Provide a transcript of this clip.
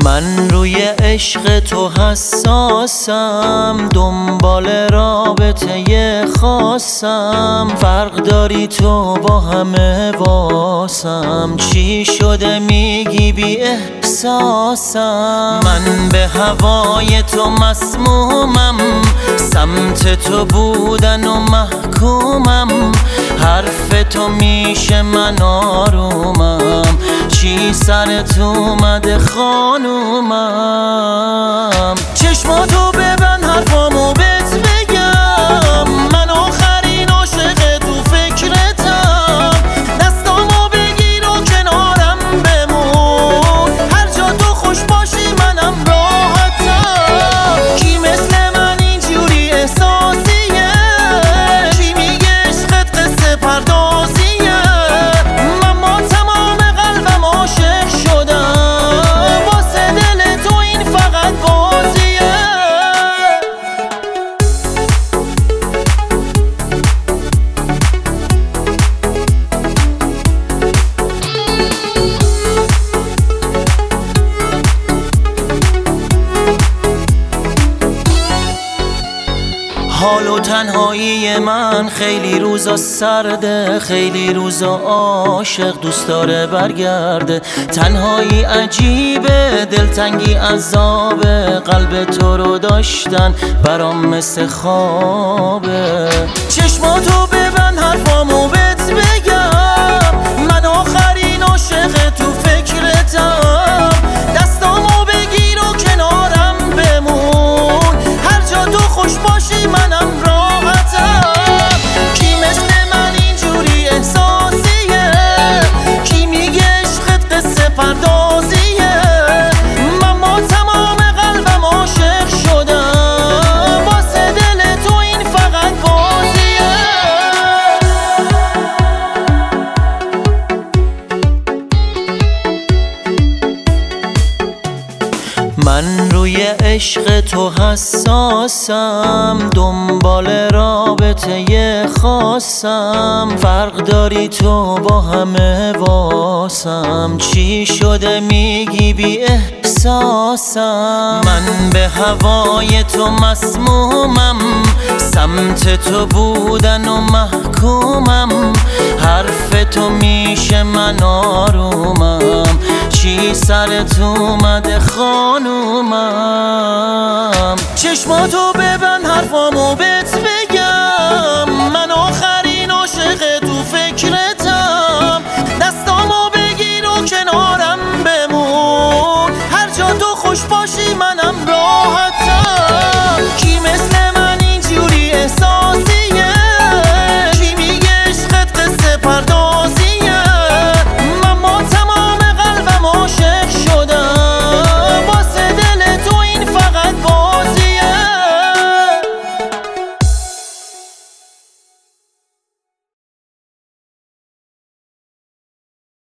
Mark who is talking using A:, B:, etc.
A: من روی عشق تو حساسم، دنبال رابطه خاصم. فرق داری تو با همه واسم، چی شده میگی بی احساسم؟ من به هوای تو مسمومم، سمت تو بودن و محکومم. حرف تو میشه من آرومم، چی سرت اومده خانومم؟ چشماتو ببند حرفامو بهت بگم، من آخرین عاشق تو فکرتم. دستامو بگیر و کنارم بمون، هر جا تو خوش باشی منم راحتم. کی مثل من اینجوری احساسیه؟ کی میگه عشقت قصه پردازیه؟ من با تمام قلبم عاشق شدم، واسه دل تو این فقط بازیه. حال و تنهایی من خیلی روزا سرده، خیلی روزا عاشق دوست داره برگرده. تنهایی عجیبه، دلتنگی عذابه، قلب تو رو داشتن برام مثل خوابه. چشماتو ببند حرفامو بهت بگم، من آخرین عاشق تو فکرتم. دستامو بگیر و کنارم بمون، هر جا تو خوش باشی منم راحتم. کی مثل من اینجوری احساسیه؟ کی میگه عشقت قصه پردازیه؟ من با تمام قلبم عاشق شدم، واسه دل تو این فقط بازیه. من روی عشق تو حساسم، دنبال رابطه خاصم. فرق داری تو با همه واسم، چی شده میگی بی احساسم؟ من به هوای تو مسمومم، سمت تو بودن و محکومم. حرف تو میشه من آرومم، چی سرت اومده خانومم؟ چشماتو ببند حرفامو بهت بگم،